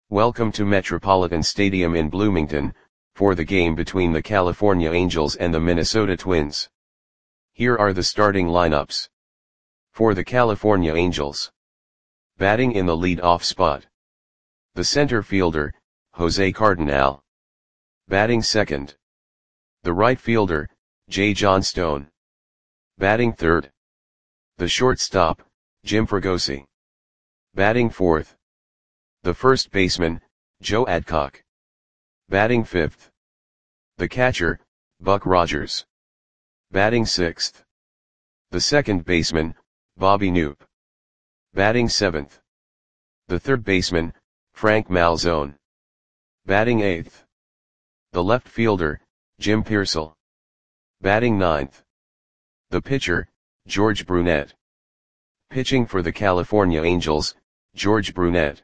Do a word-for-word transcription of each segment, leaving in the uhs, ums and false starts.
Welcome to Metropolitan Stadium in Bloomington, for the game between the California Angels and the Minnesota Twins. Here are the starting lineups. For the California Angels. Batting in the lead-off spot. The center fielder, Jose Cardenal. Batting second. The right fielder, Jay Johnstone. Batting third. The shortstop, Jim Fregosi. Batting fourth. The first baseman, Joe Adcock. Batting fifth. The catcher, Buck Rogers. Batting sixth. The second baseman, Bobby Knoop. Batting seventh. The third baseman, Frank Malzone. Batting eighth. The left fielder, Jim Piersall. Batting ninth. The pitcher, George Brunette. Pitching for the California Angels, George Brunette.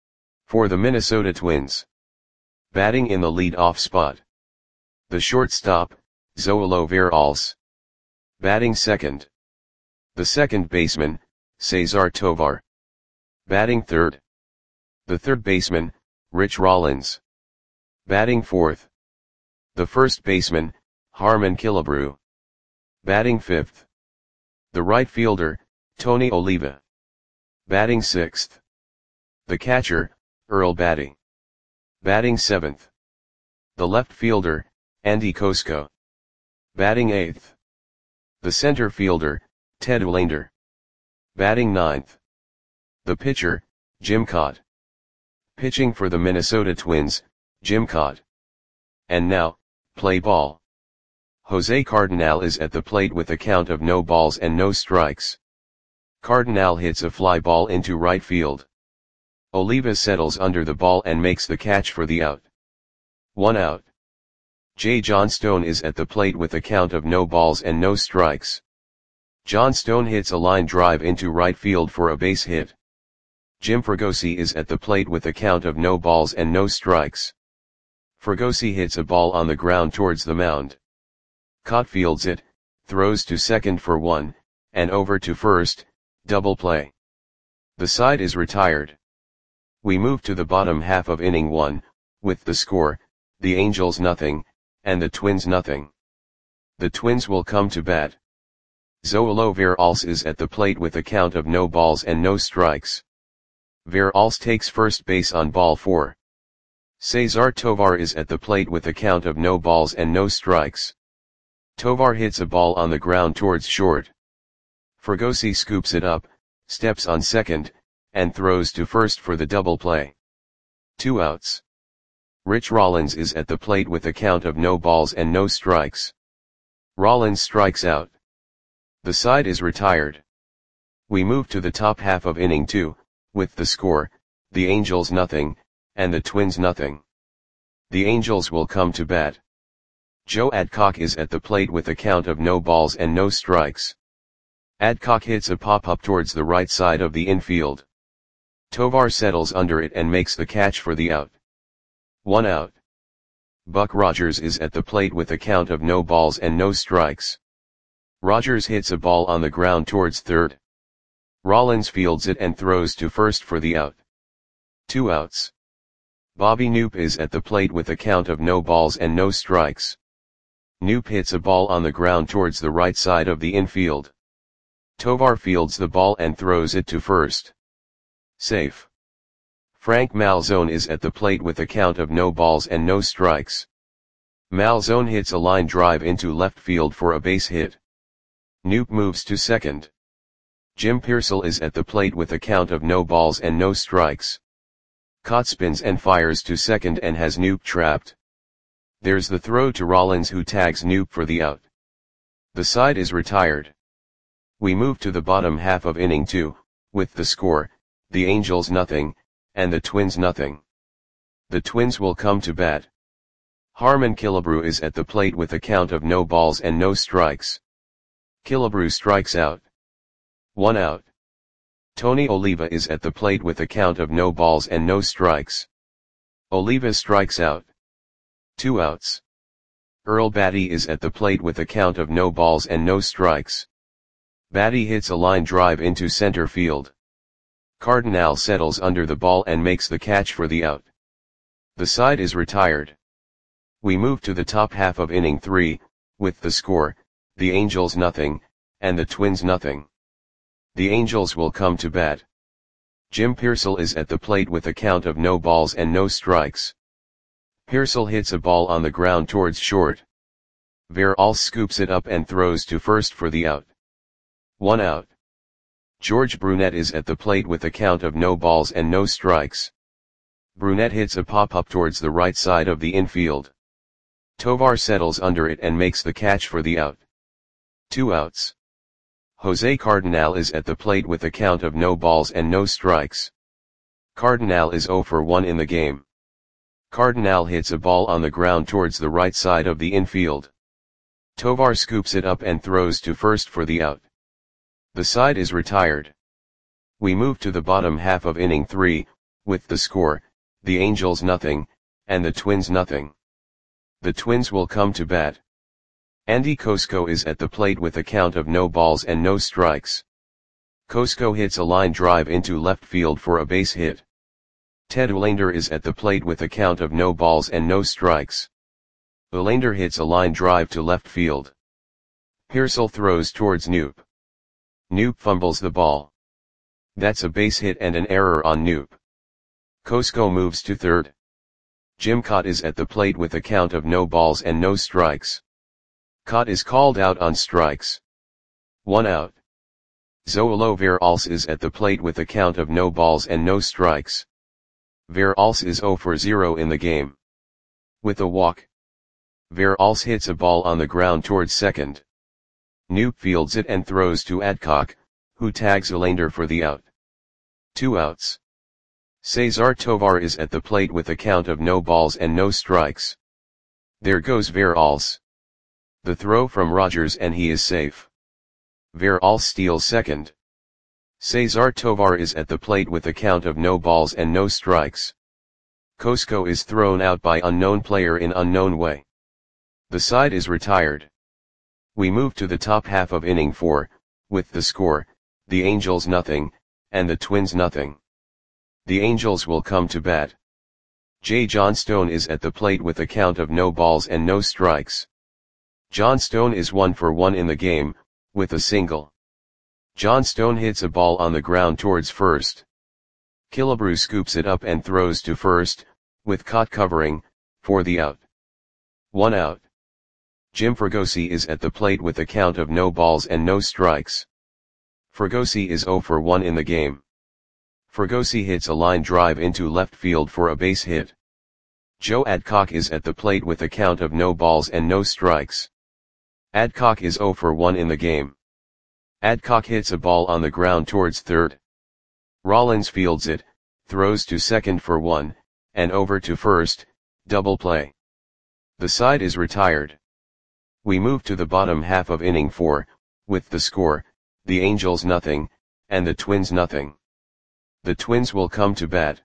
For the Minnesota Twins. Batting in the lead-off spot. The shortstop, Zoilo Veralles. Batting second. The second baseman, Cesar Tovar. Batting third. The third baseman, Rich Rollins. Batting fourth. The first baseman, Harmon Killebrew. Batting fifth. The right fielder, Tony Oliva. Batting sixth. The catcher, Earl Batty. Batting seventh. The left fielder, Andy Kosko. Batting eighth. The center fielder, Ted Olander. Batting ninth. The pitcher, Jim Kaat. Pitching for the Minnesota Twins, Jim Kaat. And now, play ball. Jose Cardenal is at the plate with a count of no balls and no strikes. Cardenal hits a fly ball into right field. Oliva settles under the ball and makes the catch for the out. One out. Jay Johnstone is at the plate with a count of no balls and no strikes. Johnstone hits a line drive into right field for a base hit. Jim Fregosi is at the plate with a count of no balls and no strikes. Fregosi hits a ball on the ground towards the mound. Kaat fields it, throws to second for one, and over to first, double play. The side is retired. We move to the bottom half of inning one, with the score, the Angels nothing, and the Twins nothing. The Twins will come to bat. Zoilo Veralles is at the plate with a count of no balls and no strikes. Veralles takes first base on ball four. Cesar Tovar is at the plate with a count of no balls and no strikes. Tovar hits a ball on the ground towards short. Fregosi scoops it up, steps on second, and throws to first for the double play. Two outs. Rich Rollins is at the plate with a count of no balls and no strikes. Rollins strikes out. The side is retired. We move to the top half of inning two, with the score, the Angels nothing, and the Twins nothing. The Angels will come to bat. Joe Adcock is at the plate with a count of no balls and no strikes. Adcock hits a pop-up towards the right side of the infield. Tovar settles under it and makes the catch for the out. One out. Buck Rogers is at the plate with a count of no balls and no strikes. Rogers hits a ball on the ground towards third. Rollins fields it and throws to first for the out. Two outs. Bobby Knoop is at the plate with a count of no balls and no strikes. Knoop hits a ball on the ground towards the right side of the infield. Tovar fields the ball and throws it to first. Safe. Frank Malzone is at the plate with a count of no balls and no strikes. Malzone hits a line drive into left field for a base hit. Knoop moves to second. Jim Piersall is at the plate with a count of no balls and no strikes. Kaat spins and fires to second and has Knoop trapped. There's the throw to Rollins, who tags Knoop for the out. The side is retired. We move to the bottom half of inning two, with the score, the Angels nothing, and the Twins nothing. The Twins will come to bat. Harmon Killebrew is at the plate with a count of no balls and no strikes. Killebrew strikes out. One out. Tony Oliva is at the plate with a count of no balls and no strikes. Oliva strikes out. Two outs. Earl Batty is at the plate with a count of no balls and no strikes. Batty hits a line drive into center field. Cardenal settles under the ball and makes the catch for the out. The side is retired. We move to the top half of inning three, with the score, the Angels nothing, and the Twins nothing. The Angels will come to bat. Jim Piersall is at the plate with a count of no balls and no strikes. Piersall hits a ball on the ground towards short. Veralls scoops it up and throws to first for the out. One out. George Brunette is at the plate with a count of no balls and no strikes. Brunette hits a pop-up towards the right side of the infield. Tovar settles under it and makes the catch for the out. Two outs. Jose Cardenal is at the plate with a count of no balls and no strikes. Cardenal is zero for one in the game. Cardenal hits a ball on the ground towards the right side of the infield. Tovar scoops it up and throws to first for the out. The side is retired. We move to the bottom half of inning three, with the score, the Angels nothing, and the Twins nothing. The Twins will come to bat. Andy Cosco is at the plate with a count of no balls and no strikes. Cosco hits a line drive into left field for a base hit. Ted Uhlaender is at the plate with a count of no balls and no strikes. Uhlaender hits a line drive to left field. Piersall throws towards Knoop. Knoop fumbles the ball. That's a base hit and an error on Knoop. Cosco moves to third. Jim Kaat is at the plate with a count of no balls and no strikes. Kaat is called out on strikes. One out. Zoilo Veralls is at the plate with a count of no balls and no strikes. Veralls is zero for zero in the game. With a walk. Veralls hits a ball on the ground towards second. Knoop fields it and throws to Adcock, who tags Uhlaender for the out. Two outs. Cesar Tovar is at the plate with a count of no balls and no strikes. There goes Veralls. The throw from Rogers and he is safe. Veralls steals second. Cesar Tovar is at the plate with a count of no balls and no strikes. Cosco is thrown out by unknown player in unknown way. The side is retired. We move to the top half of inning four, with the score, the Angels nothing, and the Twins nothing. The Angels will come to bat. Jay Johnstone is at the plate with a count of no balls and no strikes. Johnstone is one for one in the game, with a single. Johnstone hits a ball on the ground towards first. Killebrew scoops it up and throws to first, with Kaat covering, for the out. One out. Jim Fregosi is at the plate with a count of no balls and no strikes. Fregosi is zero for one in the game. Fregosi hits a line drive into left field for a base hit. Joe Adcock is at the plate with a count of no balls and no strikes. Adcock is zero for one in the game. Adcock hits a ball on the ground towards third. Rollins fields it, throws to second for one, and over to first, double play. The side is retired. We move to the bottom half of inning four, with the score, the Angels nothing, and the Twins nothing. The Twins will come to bat.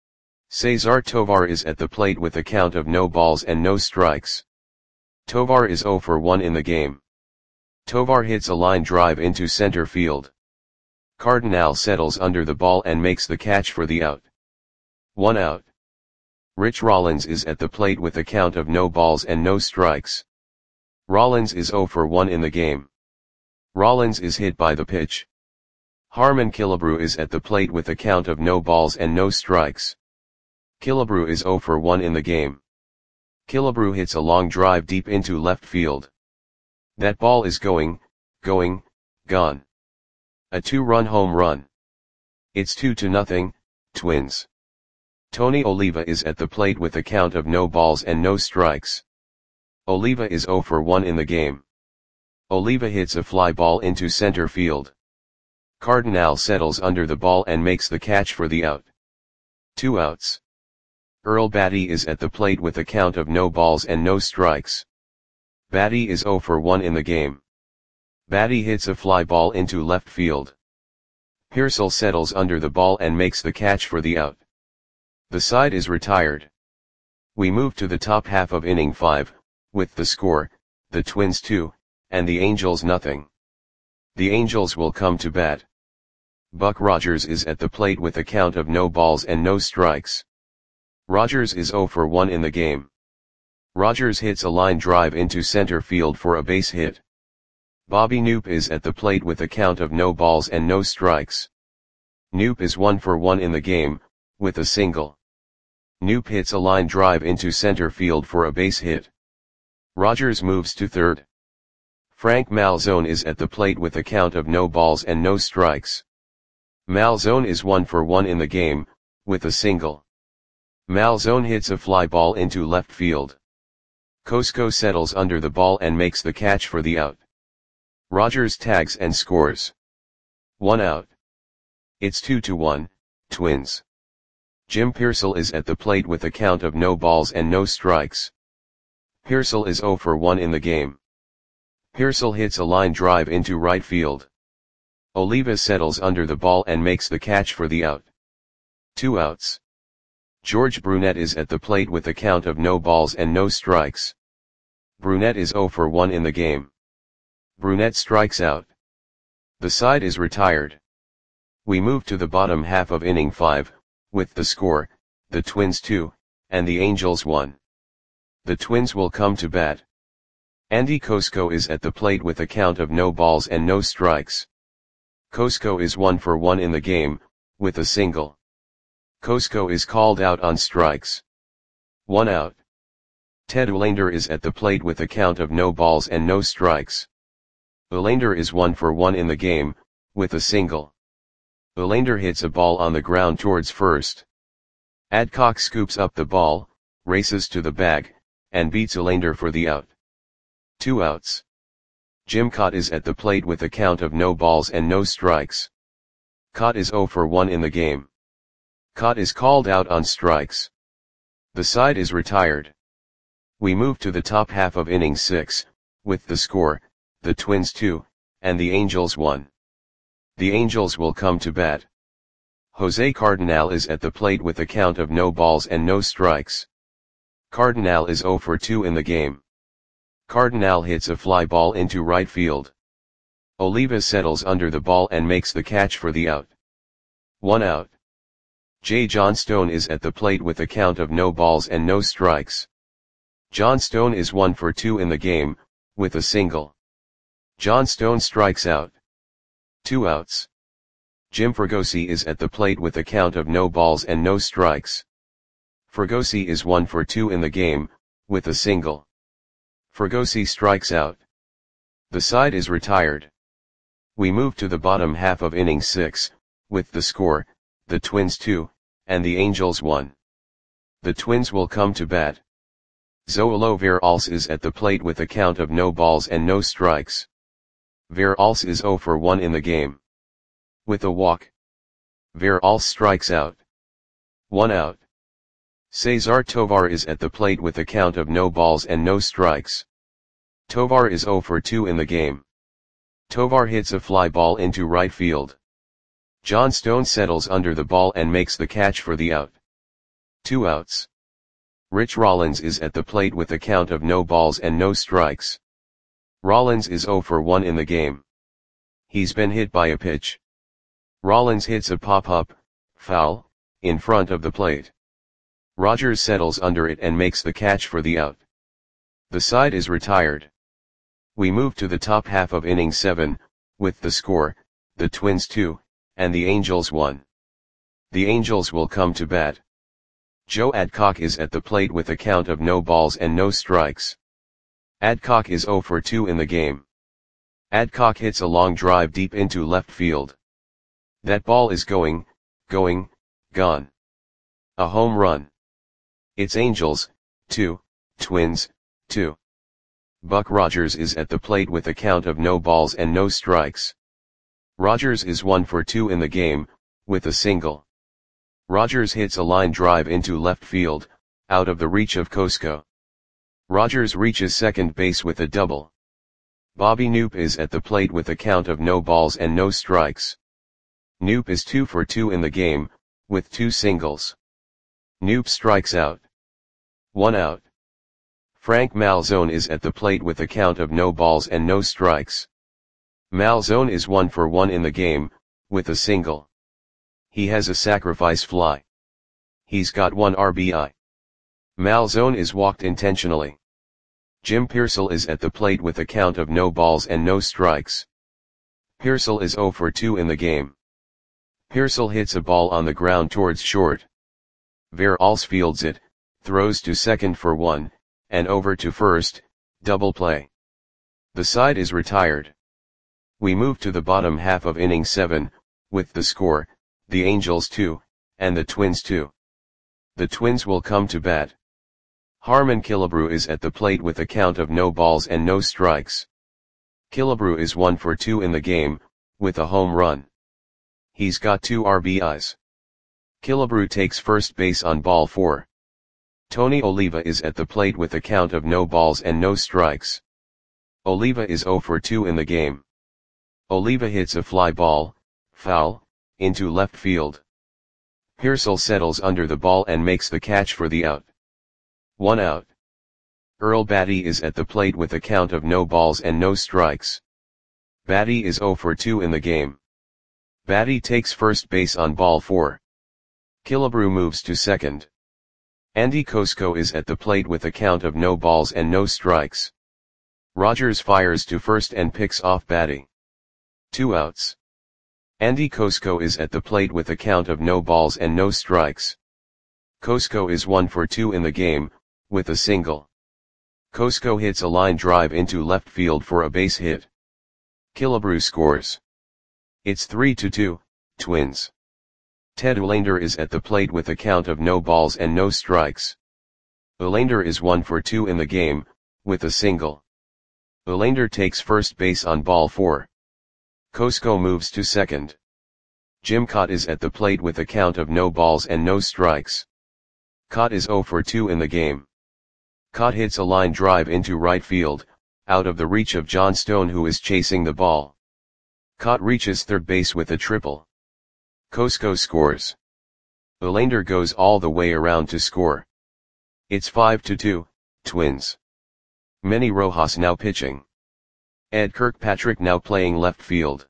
Cesar Tovar is at the plate with a count of no balls and no strikes. Tovar is zero for one in the game. Tovar hits a line drive into center field. Cardenal settles under the ball and makes the catch for the out. One out. Rich Rollins is at the plate with a count of no balls and no strikes. Rollins is zero for one in the game. Rollins is hit by the pitch. Harmon Killebrew is at the plate with a count of no balls and no strikes. Killebrew is zero for one in the game. Killebrew hits a long drive deep into left field. That ball is going, going, gone. A two-run home run. It's two to nothing, Twins. Tony Oliva is at the plate with a count of no balls and no strikes. Oliva is zero for one in the game. Oliva hits a fly ball into center field. Cardenal settles under the ball and makes the catch for the out. Two outs. Earl Batty is at the plate with a count of no balls and no strikes. Batty is zero for one in the game. Batty hits a fly ball into left field. Piersall settles under the ball and makes the catch for the out. The side is retired. We move to the top half of inning five, with the score, the Twins two, and the Angels nothing. The Angels will come to bat. Buck Rogers is at the plate with a count of no balls and no strikes. Rogers is zero for one in the game. Rogers hits a line drive into center field for a base hit. Bobby Knoop is at the plate with a count of no balls and no strikes. Knoop is one for one in the game, with a single. Knoop hits a line drive into center field for a base hit. Rogers moves to third. Frank Malzone is at the plate with a count of no balls and no strikes. Malzone is one for one in the game, with a single. Malzone hits a fly ball into left field. Cosco settles under the ball and makes the catch for the out. Rogers tags and scores. One out. It's two to one, Twins. Jim Piersall is at the plate with a count of no balls and no strikes. Piersall is zero for one in the game. Piersall hits a line drive into right field. Oliva settles under the ball and makes the catch for the out. Two outs. George Brunette is at the plate with a count of no balls and no strikes. Brunette is zero for one in the game. Brunette strikes out. The side is retired. We move to the bottom half of inning five, with the score, the Twins two, and the Angels one. The Twins will come to bat. Andy Cosco is at the plate with a count of no balls and no strikes. Cosco is one for one in the game, with a single. Cosco is called out on strikes. One out. Ted Uhlaender is at the plate with a count of no balls and no strikes. Uhlaender is one for one in the game, with a single. Uhlaender hits a ball on the ground towards first. Adcock scoops up the ball, races to the bag, and beats Uhlaender for the out. Two outs. Jim Kaat is at the plate with a count of no balls and no strikes. Kaat is zero for one in the game. Kaat is called out on strikes. The side is retired. We move to the top half of inning six, with the score, the Twins two, and the Angels one. The Angels will come to bat. Jose Cardenal is at the plate with a count of no balls and no strikes. Cardenal is zero for two in the game. Cardenal hits a fly ball into right field. Oliva settles under the ball and makes the catch for the out. One out. Jay Johnstone is at the plate with a count of no balls and no strikes. Johnstone is one for two in the game, with a single. Johnstone strikes out. Two outs. Jim Fregosi is at the plate with a count of no balls and no strikes. Fregosi is one for two in the game, with a single. Fregosi strikes out. The side is retired. We move to the bottom half of inning six, with the score, the Twins two, and the Angels one. The Twins will come to bat. Zoilo Veralce is at the plate with a count of no balls and no strikes. Veralce is zero for one in the game. With a walk. Veralce strikes out. One out. Cesar Tovar is at the plate with a count of no balls and no strikes. Tovar is zero for two in the game. Tovar hits a fly ball into right field. Johnstone settles under the ball and makes the catch for the out. Two outs. Rich Rollins is at the plate with a count of no balls and no strikes. Rollins is zero for one in the game. He's been hit by a pitch. Rollins hits a pop-up, foul, in front of the plate. Rogers settles under it and makes the catch for the out. The side is retired. We move to the top half of inning seven, with the score, the Twins two, and the Angels one. The Angels will come to bat. Joe Adcock is at the plate with a count of no balls and no strikes. Adcock is zero for two in the game. Adcock hits a long drive deep into left field. That ball is going, going, gone. A home run. It's Angels, two, Twins, two. Buck Rogers is at the plate with a count of no balls and no strikes. Rogers is one for two in the game, with a single. Rogers hits a line drive into left field, out of the reach of Cosco. Rogers reaches second base with a double. Bobby Knoop is at the plate with a count of no balls and no strikes. Knoop is two for two in the game, with two singles. Knoop strikes out. One out. Frank Malzone is at the plate with a count of no balls and no strikes. Malzone is one for one in the game, with a single. He has a sacrifice fly. He's got one R B I. Malzone is walked intentionally. Jim Pearsall is at the plate with a count of no balls and no strikes. Pearsall is zero for two in the game. Pearsall hits a ball on the ground towards short. Veralls fields it, throws to second for one, and over to first, double play. The side is retired. We move to the bottom half of inning seven, with the score, the Angels two, and the Twins two. The Twins will come to bat. Harmon Killebrew is at the plate with a count of no balls and no strikes. Killebrew is one for two in the game, with a home run. He's got two R B Is. Killebrew takes first base on ball four. Tony Oliva is at the plate with a count of no balls and no strikes. Oliva is zero for two in the game. Oliva hits a fly ball, foul, into left field. Pearsall settles under the ball and makes the catch for the out. One out. Earl Batty is at the plate with a count of no balls and no strikes. Batty is zero for two in the game. Batty takes first base on ball four. Killebrew moves to second. Andy Kosko is at the plate with a count of no balls and no strikes. Rogers fires to first and picks off Batty. Two outs. Andy Kosko is at the plate with a count of no balls and no strikes. Kosko is one for two in the game, with a single. Kosko hits a line drive into left field for a base hit. Killebrew scores. It's three to two, Twins. Ted Olander is at the plate with a count of no balls and no strikes. Olander is one for two in the game, with a single. Olander takes first base on ball four. Kosko moves to second. Jim Kaat is at the plate with a count of no balls and no strikes. Kaat is zero for two in the game. Kaat hits a line drive into right field, out of the reach of John Stone, who is chasing the ball. Kaat reaches third base with a triple. Kosko scores. Olander goes all the way around to score. It's five to two, Twins. Manny Rojas now pitching. Ed Kirkpatrick now playing left field.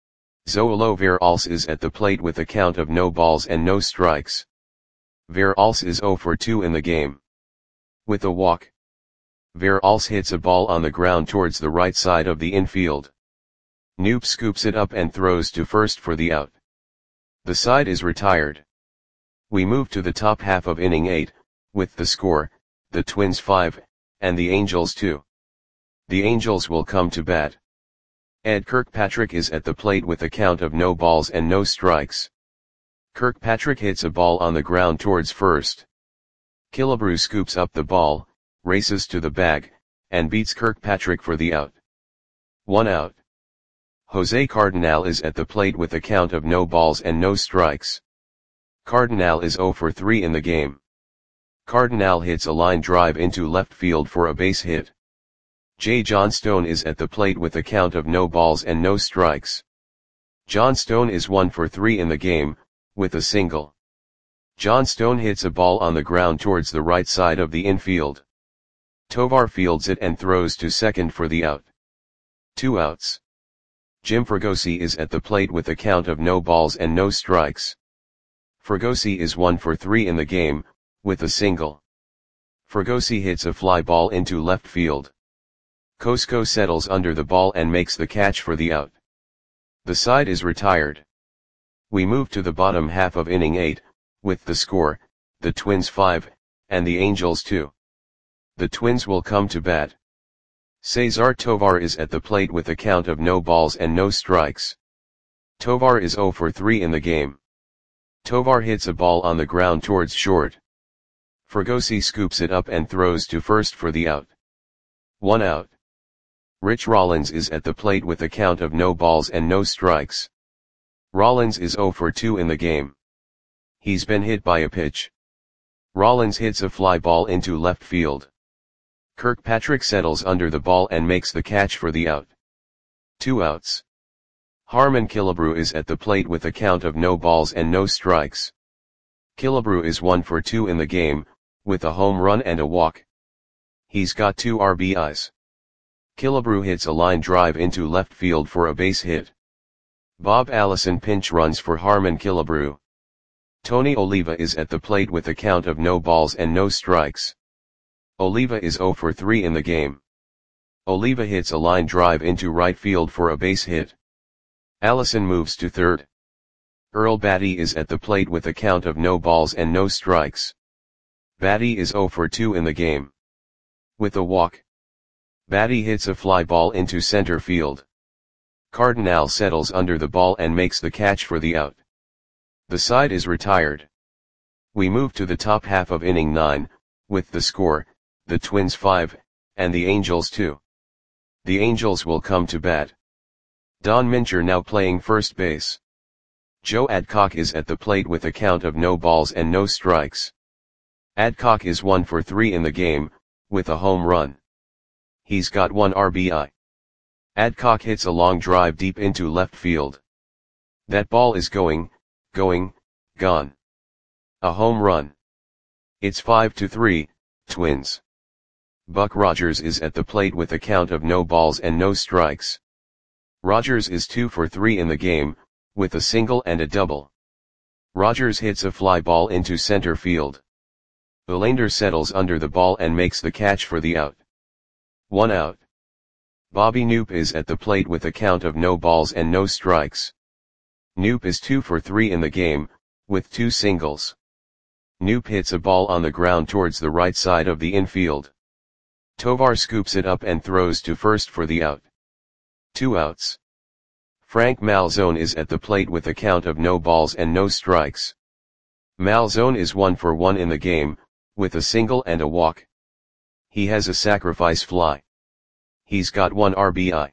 Zoilo Veralls is at the plate with a count of no balls and no strikes. Veralls is zero for two in the game. With a walk. Veralls hits a ball on the ground towards the right side of the infield. Knoop scoops it up and throws to first for the out. The side is retired. We move to the top half of inning eight, with the score, the Twins five, and the Angels two. The Angels will come to bat. Ed Kirkpatrick is at the plate with a count of no balls and no strikes. Kirkpatrick hits a ball on the ground towards first. Killebrew scoops up the ball, races to the bag, and beats Kirkpatrick for the out. One out. Jose Cardinal is at the plate with a count of no balls and no strikes. Cardinal is zero for three in the game. Cardinal hits a line drive into left field for a base hit. J. John Stone is at the plate with a count of no balls and no strikes. John Stone is one for three in the game, with a single. John Stone hits a ball on the ground towards the right side of the infield. Tovar fields it and throws to second for the out. Two outs. Jim Fregosi is at the plate with a count of no balls and no strikes. Fregosi is one for three in the game, with a single. Fregosi hits a fly ball into left field. Kosko settles under the ball and makes the catch for the out. The side is retired. We move to the bottom half of inning eight, with the score, the Twins five, and the Angels two. The Twins will come to bat. Cesar Tovar is at the plate with a count of no balls and no strikes. Tovar is zero for three in the game. Tovar hits a ball on the ground towards short. Fregosi scoops it up and throws to first for the out. One out. Rich Rollins is at the plate with a count of no balls and no strikes. Rollins is zero for two in the game. He's been hit by a pitch. Rollins hits a fly ball into left field. Kirkpatrick settles under the ball and makes the catch for the out. Two outs. Harmon Killebrew is at the plate with a count of no balls and no strikes. Killebrew is one for two in the game, with a home run and a walk. He's got two R B Is. Killebrew hits a line drive into left field for a base hit. Bob Allison pinch runs for Harmon Killebrew. Tony Oliva is at the plate with a count of no balls and no strikes. Oliva is zero for three in the game. Oliva hits a line drive into right field for a base hit. Allison moves to third. Earl Batty is at the plate with a count of no balls and no strikes. Batty is zero for two in the game. With a walk, Batty hits a fly ball into center field. Cardinal settles under the ball and makes the catch for the out. The side is retired. We move to the top half of inning nine, with the score, the Twins five, and the Angels two. The Angels will come to bat. Don Mincher now playing first base. Joe Adcock is at the plate with a count of no balls and no strikes. Adcock is one for three in the game, with a home run. He's got one R B I. Adcock hits a long drive deep into left field. That ball is going, going, gone. A home run. It's five to three, Twins. Buck Rogers is at the plate with a count of no balls and no strikes. Rogers is two for three in the game, with a single and a double. Rogers hits a fly ball into center field. Belander settles under the ball and makes the catch for the out. One out. Bobby Knoop is at the plate with a count of no balls and no strikes. Knoop is two for three in the game, with two singles. Knoop hits a ball on the ground towards the right side of the infield. Tovar scoops it up and throws to first for the out. Two outs. Frank Malzone is at the plate with a count of no balls and no strikes. Malzone is one for one in the game, with a single and a walk. He has a sacrifice fly. He's got one R B I.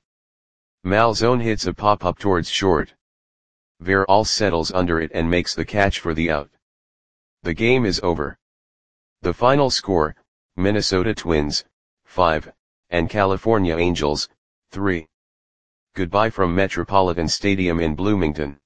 Malzone hits a pop-up towards short. Veralles settles under it and makes the catch for the out. The game is over. The final score, Minnesota Twins, five, and California Angels, three. Goodbye from Metropolitan Stadium in Bloomington.